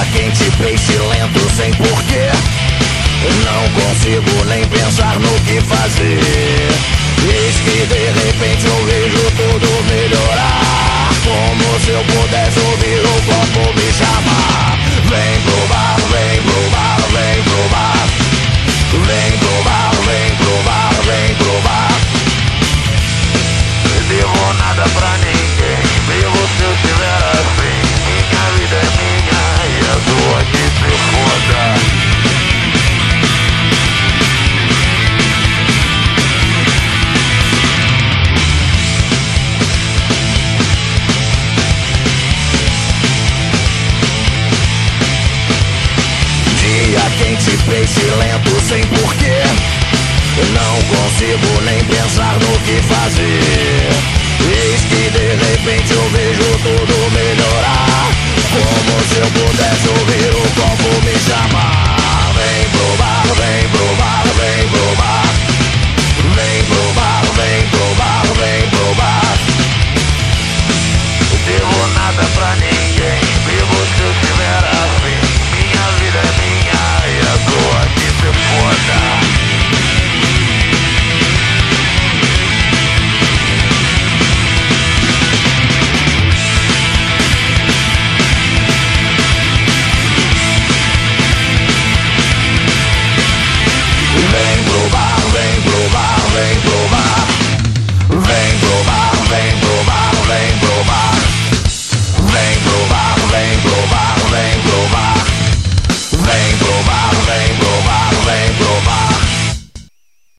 quente, peixe lento sem porquê. Não consigo nem pensar no que fazer. Eis que de repente eu vejo tudo melhorar, como se eu pudesse ouvir o corpo me chamar. Vem provar, vem provar, vem provar. Vem provar, vem provar, vem provar. Não devo nada pra ninguém, vivo se eu tiver assim. Minha vida é minha e a sua que se foda. Quente, peixe lento sem porquê. Não consigo nem pensar no que fazer. Eis que de repente eu vejo tudo